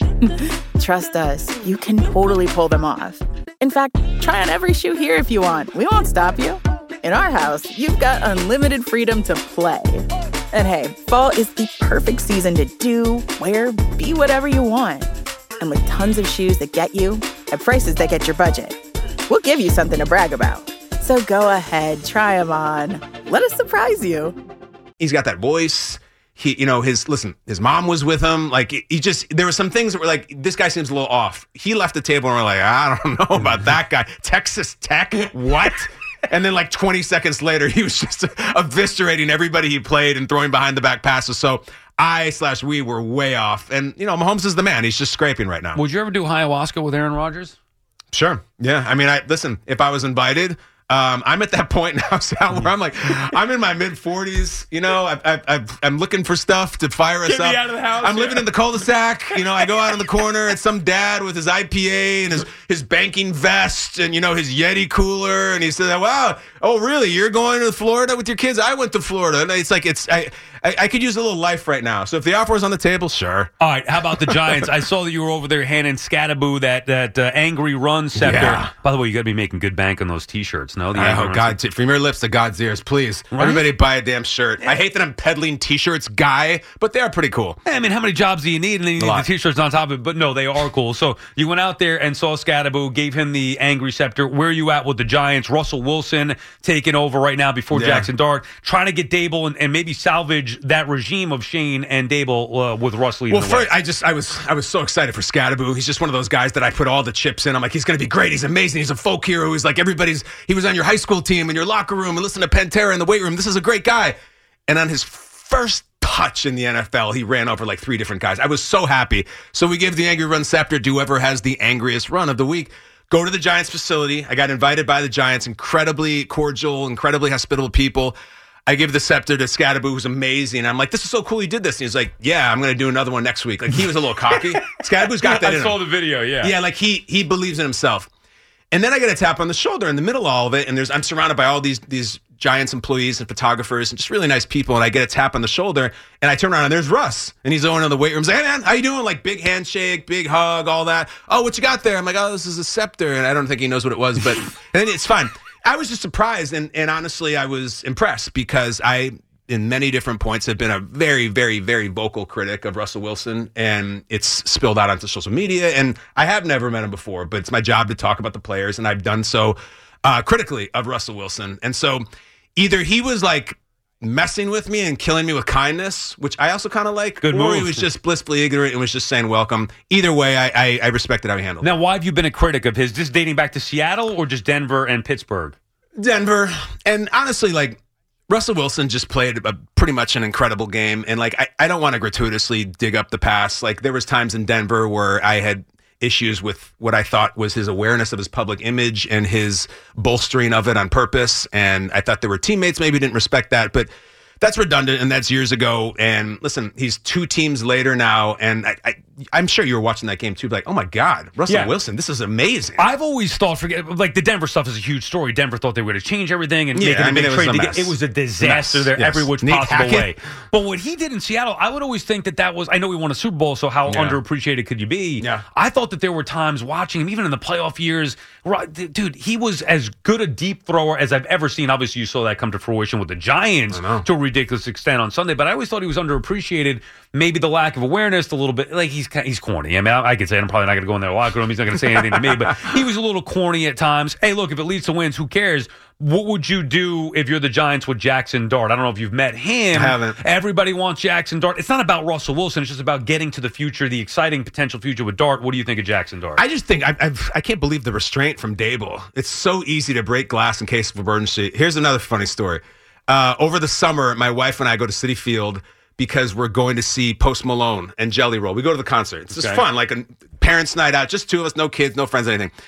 Trust us, you can totally pull them off. In fact, try on every shoe here if you want. We won't stop you. In our house, you've got unlimited freedom to play. And hey, fall is the perfect season to do, wear, be whatever you want. And with tons of shoes that get you, at prices that get your budget, we'll give you something to brag about. So go ahead, try them on. Let us surprise you. He's got that voice. He, you know, his, listen, his mom was with him. Like, he just, there were some things that were like, this guy seems a little off. He left the table and we're like, I don't know about that guy. Texas Tech? What? And then like twenty seconds later, he was just eviscerating everybody he played and throwing behind the back passes. So I slash we were way off. And, you know, Mahomes is the man. He's just scraping right now. Would you ever do ayahuasca with Aaron Rodgers? Sure. Yeah. I mean, I listen, if I was invited, um, I'm at that point now, Sal, where I'm like, I'm in my mid forties. You know, I, I, I, I'm looking for stuff to fire us Get up. me out of the house, I'm yeah. living in the cul-de-sac. You know, I go out in the corner and some dad with his I P A and his, his banking vest and, you know, his Yeti cooler. And he says, wow, oh, really? You're going to Florida with your kids? I went to Florida. And it's like, it's, I, I, I could use a little life right now. So if the offer is on the table, sure. All right. How about the Giants? I saw that you were over there handing Scattaboo that, that uh, angry run scepter. Yeah. By the way, you got to be making good bank on those T-shirts, no? The I angry hope run God, t- from your lips to God's ears, please. Right? Everybody buy a damn shirt. I hate that I'm peddling T-shirts, guy, but they are pretty cool. I mean, how many jobs do you need? And then you A need lot. the T-shirts on top of it. But no, they are cool. So you went out there and saw Scattaboo, gave him the angry scepter. Where are you at with the Giants? Russell Wilson taking over right now before Yeah. Jackson Dart, trying to get Dable and, and maybe salvage that regime of Shane and Dable uh, with Russ leading Well, the way. first, I just I was I was so excited for Scattaboo. He's just one of those guys that I put all the chips in. I'm like, he's going to be great. He's amazing. He's a folk hero. He's like everybody's. He was on your high school team in your locker room and listen to Pantera in the weight room. This is a great guy. And on his first touch in the N F L, he ran over like three different guys. I was so happy. So we give the angry run scepter to whoever has the angriest run of the week. Go to the Giants facility. I got invited by the Giants. Incredibly cordial, incredibly hospitable people. I give the scepter to Scattaboo, who's amazing. I'm like, this is so cool you did this. And he's like, yeah, I'm going to do another one next week. Like, he was a little cocky. Scattaboo's got that I in saw him. the video, yeah. Yeah, like he he believes in himself. And then I get a tap on the shoulder in the middle of all of it. And there's I'm surrounded by all these these Giants employees and photographers and just really nice people. And I get a tap on the shoulder and I turn around and there's Russ. And he's going in the weight room. He's like, hey, man, how you doing? Like, big handshake, big hug, all that. Oh, what you got there? I'm like, oh, this is a scepter. And I don't think he knows what it was, but and then it's fine. I was just surprised. And, and honestly, I was impressed because I, in many different points, have been a very, very, very vocal critic of Russell Wilson, and it's spilled out onto social media. And I have never met him before, but it's my job to talk about the players, and I've done so uh, critically of Russell Wilson. And so either he was like messing with me and killing me with kindness, which I also kind of like, Good or move. he was just blissfully ignorant and was just saying welcome. Either way, I, I, I respected how he handled it. Now, why have you been a critic of his? Just dating back to Seattle or just Denver and Pittsburgh? Denver. And honestly, like, Russell Wilson just played a pretty much an incredible game. And like, I, I don't want to gratuitously dig up the past. Like, there was times in Denver where I had issues with what I thought was his awareness of his public image and his bolstering of it on purpose. And I thought there were teammates maybe didn't respect that, but that's redundant, and that's years ago. And listen, he's two teams later now, and I, I, I'm sure you were watching that game too, like, oh my God, Russell Yeah. Wilson, this is amazing. I've always thought, forget like the Denver stuff is a huge story. Denver thought they were going to change everything and Yeah, make it a I mean, big it was trade. a to mess. get, it was a disaster Mess, there, yes. every which Nate possible Hackett. way. But what he did in Seattle, I would always think that that was. I know he won a Super Bowl, so how Yeah. underappreciated could you be? Yeah. I thought that there were times watching him, even in the playoff years, right, dude, he was as good a deep thrower as I've ever seen. Obviously, you saw that come to fruition with the Giants I know. to a ridiculous extent on Sunday. But I always thought he was underappreciated. Maybe the lack of awareness, a little bit like he's he's corny. I mean, I, I could say it, I'm probably not going to go in there locker room. He's not going to say anything to me, but he was a little corny at times. Hey, look, if it leads to wins, who cares? What would you do if you're the Giants with Jackson Dart? I don't know if you've met him. I haven't. Everybody wants Jackson Dart. It's not about Russell Wilson. It's just about getting to the future, the exciting potential future with Dart. What do you think of Jackson Dart? I just think I, I've, I can't believe the restraint from Dable. It's so easy to break glass in case of emergency. Here's another funny story. Uh, over the summer, my wife and I go to Citi Field because we're going to see Post Malone and Jelly Roll. We go to the concert. It's just Okay. fun, like a parents' night out, just two of us, no kids, no friends, anything.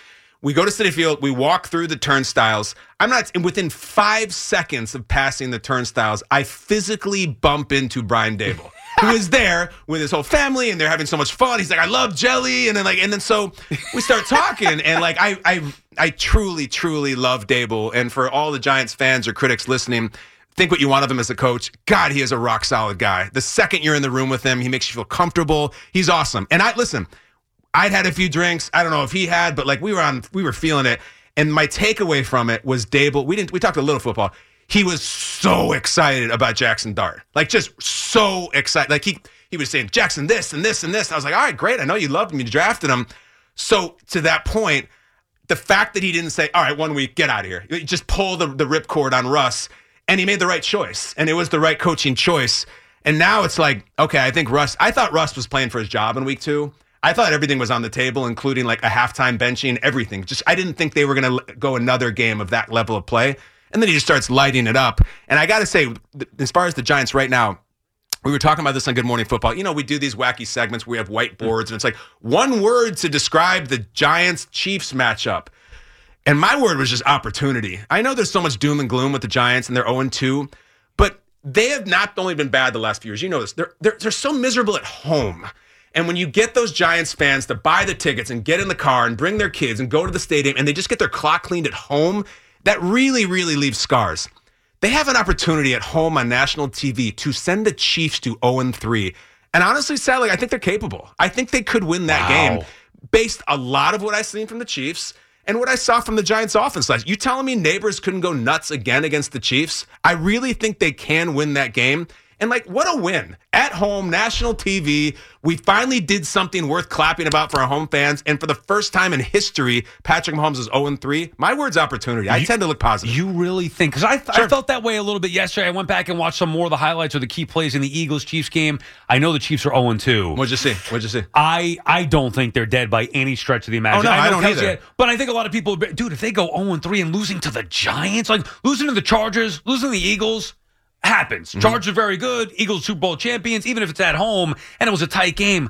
We go to Citi Field. We walk through the turnstiles. I'm not, and within five seconds of passing the turnstiles, I physically bump into Brian Daboll, who is there with his whole family, and they're having so much fun. He's like, I love jelly. And then like, and then so we start talking, and like, I, I, I truly, truly love Daboll. And for all the Giants fans or critics listening, think what you want of him as a coach. God, he is a rock solid guy. The second you're in the room with him, he makes you feel comfortable. He's awesome. And I, listen, I'd had a few drinks. I don't know if he had, but like we were on, we were feeling it. And my takeaway from it was Daboll. We didn't. We talked a little football. He was so excited about Jackson Dart, like just so excited. Like he he was saying Jackson this and this and this. I was like, all right, great. I know you loved him. You drafted him. So to that point, the fact that he didn't say, all right, one week, get out of here. Just pull the the ripcord on Russ, and he made the right choice, and it was the right coaching choice. And now it's like, okay, I think Russ. I thought Russ was playing for his job in week two. I thought everything was on the table, including like a halftime benching, everything. Just I didn't think they were going to go another game of that level of play. And then he just starts lighting it up. And I got to say, as far as the Giants right now, we were talking about this on Good Morning Football. You know, we do these wacky segments where we have whiteboards, and it's like one word to describe the Giants-Chiefs matchup. And my word was just opportunity. I know there's so much doom and gloom with the Giants, and they're oh and two, but they have not only been bad the last few years. You know this. They're, they're, they're so miserable at home. And when you get those Giants fans to buy the tickets and get in the car and bring their kids and go to the stadium and they just get their clock cleaned at home, that really, really leaves scars. They have an opportunity at home on national T V to send the Chiefs to oh and three. And honestly, sadly, I think they're capable. I think they could win that Wow. game based a lot of what I've seen from the Chiefs and what I saw from the Giants offense last. You telling me Neighbors couldn't go nuts again against the Chiefs? I really think they can win that game. And, like, what a win. At home, national T V, we finally did something worth clapping about for our home fans. And for the first time in history, Patrick Mahomes is oh and three. My word's opportunity. I You- tend to look positive. You really think? Because I, th- Sure. I felt that way a little bit yesterday. I went back and watched some more of the highlights of the key plays in the Eagles-Chiefs game. I know the Chiefs are oh and two. What'd you see? What'd you see? I, I don't think they're dead by any stretch of the imagination. Oh, no, I know don't Kelsey either. had- But I think a lot of people, dude, if they go oh and three and losing to the Giants, like losing to the Chargers, losing to the Eagles, happens. Mm-hmm. Chargers are very good. Eagles Super Bowl champions, even if it's at home and it was a tight game.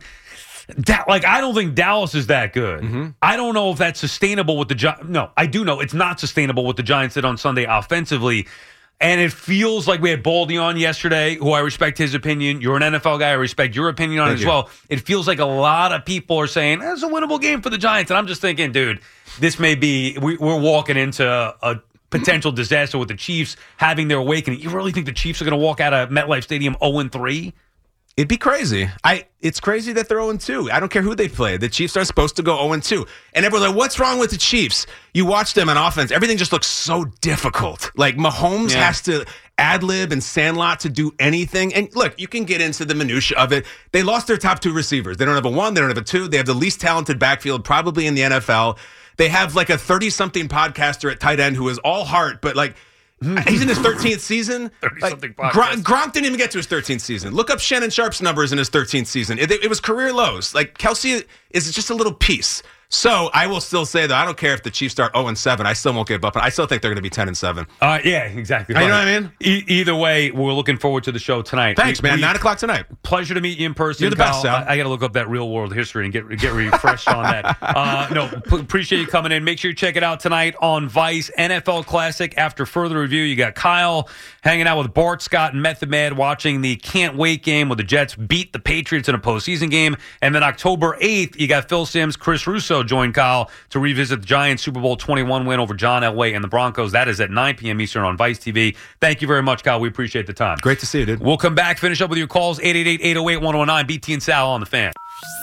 Da- like, I don't think Dallas is that good. Mm-hmm. I don't know if that's sustainable with the Giants. No, I do know it's not sustainable what the Giants did on Sunday offensively. And it feels like we had Baldy on yesterday, who I respect his opinion. You're an N F L guy. I respect your opinion on Thank it as you. well. It feels like a lot of people are saying, it's a winnable game for the Giants. And I'm just thinking, dude, this may be, we, we're walking into a potential disaster with the Chiefs having their awakening. You really think the Chiefs are going to walk out of MetLife Stadium oh and three? It'd be crazy. I. It's crazy that they're oh and two. I don't care who they play. The Chiefs are supposed to go oh and two. And everyone's like, what's wrong with the Chiefs? You watch them on offense. Everything just looks so difficult. Like Mahomes Yeah. has to ad-lib and Sandlot to do anything. And look, you can get into the minutia of it. They lost their top two receivers. They don't have a one. They don't have a two. They have the least talented backfield probably in the N F L. They have like a thirty-something podcaster at tight end who is all heart, but like, he's in his thirteenth season. thirty-something Like, podcast. Gronk, Gronk didn't even get to his thirteenth season. Look up Shannon Sharp's numbers in his thirteenth season. It, it was career lows. Like, Kelsey is just a little piece. So I will still say, though, I don't care if the Chiefs start oh and seven. I still won't give up. I still think they're going to be ten and seven. Uh, yeah, exactly. You know what I mean? E- either way, we're looking forward to the show tonight. Thanks, We- man. we- nine o'clock tonight. Pleasure to meet you in person. You're the best, Kyle. Sal. I, I got to look up that real world history and get get refreshed on that. Uh, no, p- appreciate you coming in. Make sure you check it out tonight on Vice N F L Classic. After further review, you got Kyle hanging out with Bart Scott and Method Man watching the can't wait game where the Jets beat the Patriots in a postseason game. And then October eighth, you got Phil Simms, Chris Russo join Kyle to revisit the Giants Super Bowl twenty-one win over John Elway and the Broncos. That is at nine p.m. Eastern on Vice T V. Thank you very much, Kyle. We appreciate the time. Great to see you, dude. We'll come back, finish up with your calls, eight eight eight, eight oh eight, one oh nine, B T and Sal on the Fan.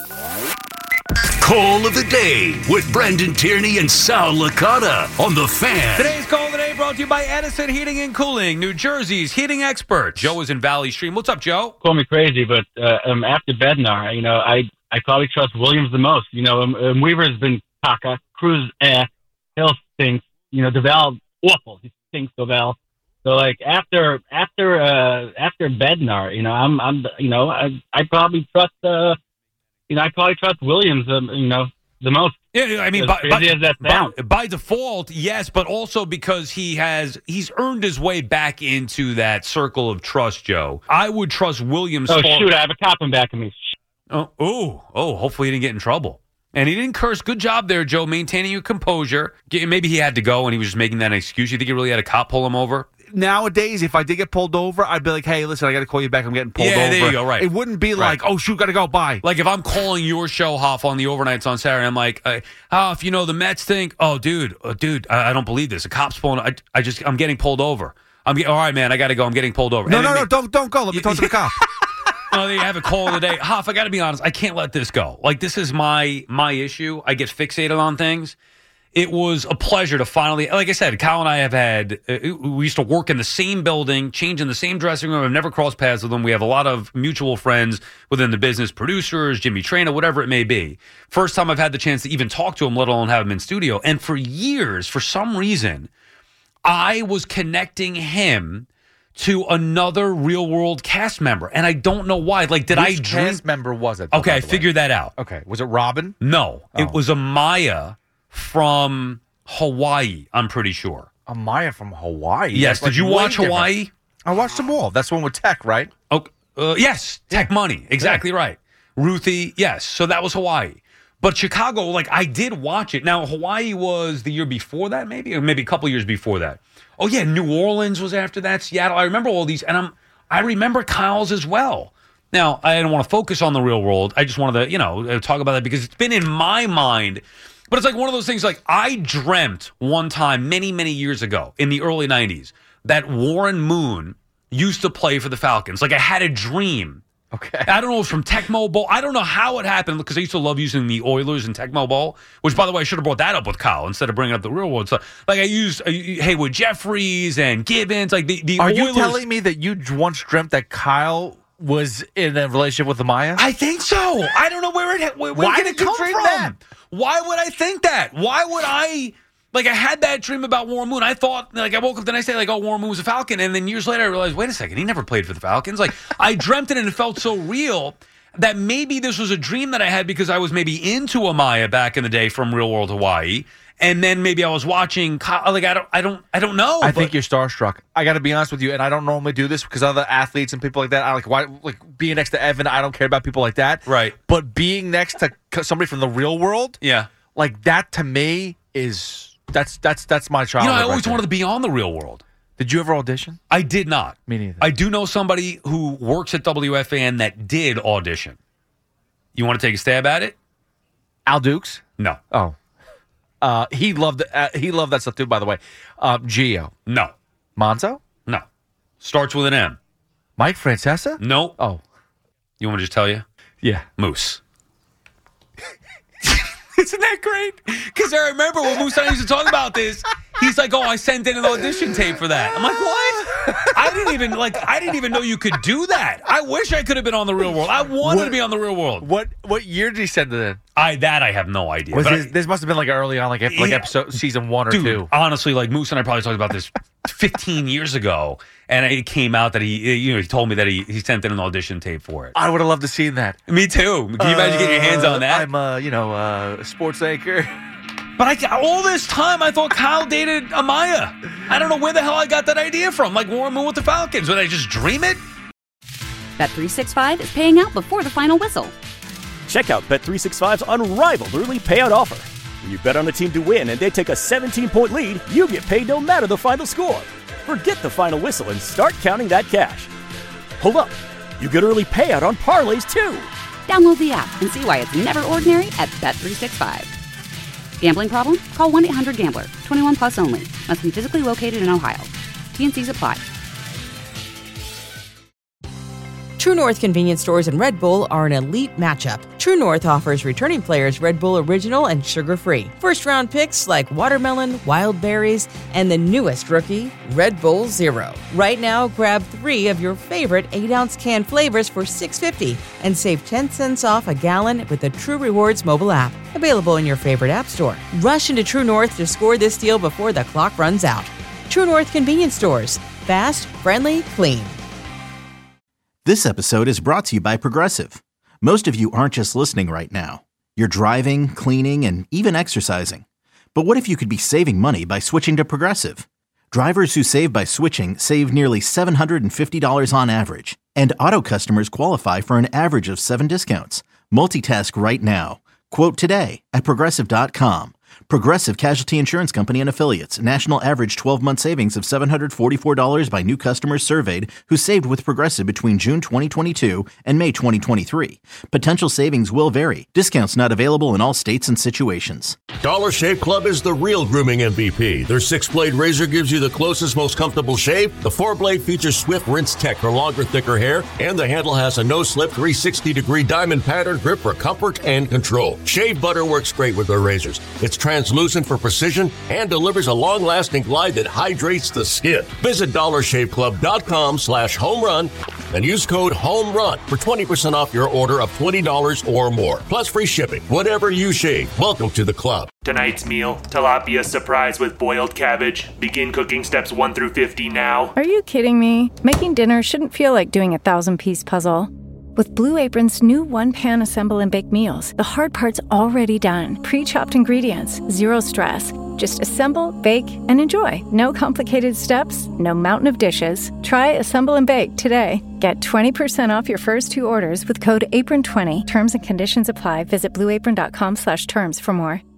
Call of the day with Brendan Tierney and Sal Licata on the Fan. Today's call of the day brought to you by Edison Heating and Cooling, New Jersey's heating expert. Joe is in Valley Stream. What's up, Joe? Call me crazy, but uh, um, after Bednar, you know, I, I probably trust Williams the most. You know, um, um, Weaver's been caca, Cruz, eh, Hill stinks. You know, Deval, awful. He stinks, Deval. So, like, after after uh, after Bednar, you know, I'm I'm you know, I I probably trust uh, you know, I probably trust Williams, um, you know, the most. Yeah, I mean, As by, crazy by, as that by, sounds. by default, yes, but also because he has he's earned his way back into that circle of trust, Joe. I would trust Williams. Oh for, shoot, I have a cop in back of me. Oh, oh, oh, hopefully he didn't get in trouble. And he didn't curse. Good job there, Joe, maintaining your composure. Maybe he had to go and he was just making that an excuse. You think he really had a cop pull him over? Nowadays, if I did get pulled over, I'd be like, hey, listen, I got to call you back. I'm getting pulled yeah, over. Yeah, there you go, right. It wouldn't be right. like, oh, shoot, got to go, bye. Like if I'm calling your show, Hoff, on the overnights on Saturday, I'm like, uh, Hoff, you know, the Mets think, oh, dude, uh, dude, I, I don't believe this. A cop's pulling, I, I just, I'm getting pulled over. I'm get, all right, man, I got to go. I'm getting pulled over. No, and no, no, make, don't, don't go. Let me talk to the cop. Oh, they have a call of the day. Hoff, I got to be honest. I can't let this go. Like, this is my my issue. I get fixated on things. It was a pleasure to finally, like I said, Kyle and I have had, uh, we used to work in the same building, change in the same dressing room. I've never crossed paths with them. We have a lot of mutual friends within the business, producers, Jimmy Traina, whatever it may be. First time I've had the chance to even talk to him, let alone have him in studio. And for years, for some reason, I was connecting him to another Real World cast member, and I don't know why. Like, did Which I dream? cast member was it? Okay, I figured that out. Okay, was it Robin? No, oh. it was Amaya from Hawaii. I'm pretty sure. Amaya from Hawaii. Yes. That's Did like you watch different. Hawaii? I watched them all. That's the one with Tech, right? Oh, uh, yes, Tech Money. Exactly yeah. right. Ruthie. Yes. So that was Hawaii. But Chicago, like I did watch it. Now Hawaii was the year before that, maybe, or maybe a couple years before that. Oh yeah, New Orleans was after that. Seattle. I remember all these, and I'm I remember Kyle's as well. Now I don't want to focus on the Real World. I just wanted to, you know, talk about that because it's been in my mind. But it's like one of those things. Like I dreamt one time, many many years ago, in the early nineties, that Warren Moon used to play for the Falcons. Like I had a dream. Okay. I don't know if it's from Tecmo Bowl. I don't know how it happened because I used to love using the Oilers and Tecmo Bowl, which, by the way, I should have brought that up with Kyle instead of bringing up the Real World stuff. Like I used uh, Haywood Jeffries and Gibbons. Like the, the Are Oilers. you telling me that you once dreamt that Kyle was in a relationship with Amaya? I think so. I don't know where it where, where Why did did it you come dream from? that? Why would I think that? Why would I? Like, I had that dream about Warren Moon. I thought, like, I woke up the next day, like, oh, Warren Moon was a Falcon. And then years later, I realized, wait a second, he never played for the Falcons. Like, I dreamt it and it felt so real that maybe this was a dream that I had because I was maybe into Amaya back in the day from Real World Hawaii. And then maybe I was watching, like, I don't, I don't, I don't know. I but, think you're starstruck. I got to be honest with you, and I don't normally do this because other athletes and people like that, I like, why, like, being next to Evan, I don't care about people like that. Right. But being next to somebody from the Real World, yeah, like, that to me is... That's that's that's my childhood. You know, I always right wanted to be on the Real World. Did you ever audition? I did not. Me neither. I do know somebody who works at W F A N that did audition. You want to take a stab at it? Al Dukes? No. Oh, uh, he loved uh, he loved that stuff too. By the way, uh, Gio? No. Monzo? No. Starts with an M. Mike Francesa? No. Oh, you want me to just tell you? Yeah. Moose. Isn't that great? Because I remember when Moose and I used to talk about this, he's like, oh, I sent in an audition tape for that. I'm like, what? I didn't even, like, I didn't even know you could do that. I wish I could have been on the Real World. I wanted what, to be on the Real World. What what year did he send it in? I That I have no idea. Was but this, I, this must have been like early on, like, like yeah, episode season one or dude, two. Honestly, like Moose and I probably talked about this fifteen years ago, and it came out that he, you know, he told me that he, he sent in an audition tape for it. I would have loved to seen that. Me too. Can you imagine getting your hands on that? I'm a, you know, uh, sports anchor. But I, all this time, I thought Kyle dated Amaya. I don't know where the hell I got that idea from. Like Warren Moon with the Falcons. Would I just dream it? Bet three sixty-five is paying out before the final whistle. Check out Bet three sixty-five's unrivaled early payout offer. When you bet on a team to win and they take a seventeen-point lead, you get paid no matter the final score. Forget the final whistle and start counting that cash. Hold up. You get early payout on parlays, too. Download the app and see why it's never ordinary at Bet three sixty-five. Gambling problem? Call one eight hundred gambler. twenty-one plus only. Must be physically located in Ohio. T N Cs apply. True North convenience stores and Red Bull are an elite matchup. True North offers returning players Red Bull Original and sugar-free. First-round picks like watermelon, wild berries, and the newest rookie, Red Bull Zero. Right now, grab three of your favorite eight-ounce can flavors for six dollars and fifty cents and save ten cents off a gallon with the True Rewards mobile app. Available in your favorite app store. Rush into True North to score this deal before the clock runs out. True North convenience stores. Fast, friendly, clean. This episode is brought to you by Progressive. Most of you aren't just listening right now. You're driving, cleaning, and even exercising. But what if you could be saving money by switching to Progressive? Drivers who save by switching save nearly seven hundred fifty dollars on average. And auto customers qualify for an average of seven discounts. Multitask right now. Quote today at Progressive dot com. Progressive Casualty Insurance Company and Affiliates. National average twelve-month savings of seven hundred forty-four dollars by new customers surveyed who saved with Progressive between June twenty twenty-two and May twenty twenty-three. Potential savings will vary. Discounts not available in all states and situations. Dollar Shave Club is the real grooming M V P. Their six-blade razor gives you the closest, most comfortable shave. The four-blade features swift rinse tech for longer, thicker hair. And the handle has a no-slip three hundred sixty degree diamond pattern grip for comfort and control. Shave butter works great with their razors. It's translucent for precision and delivers a long-lasting glide that hydrates the skin. Visit dollar shave club dot com slash home run and use code HOMERUN for twenty percent off your order of twenty dollars or more. Plus free shipping. Whatever you shave, welcome to the club. Tonight's meal, tilapia surprise with boiled cabbage. Begin cooking steps one through fifty now. Are you kidding me? Making dinner shouldn't feel like doing a thousand-piece puzzle. With Blue Apron's new one-pan assemble and bake meals, the hard part's already done. Pre-chopped ingredients, zero stress. Just assemble, bake, and enjoy. No complicated steps, no mountain of dishes. Try Assemble and Bake today. Get twenty percent off your first two orders with code apron twenty. Terms and conditions apply. Visit blue apron dot com slash terms for more.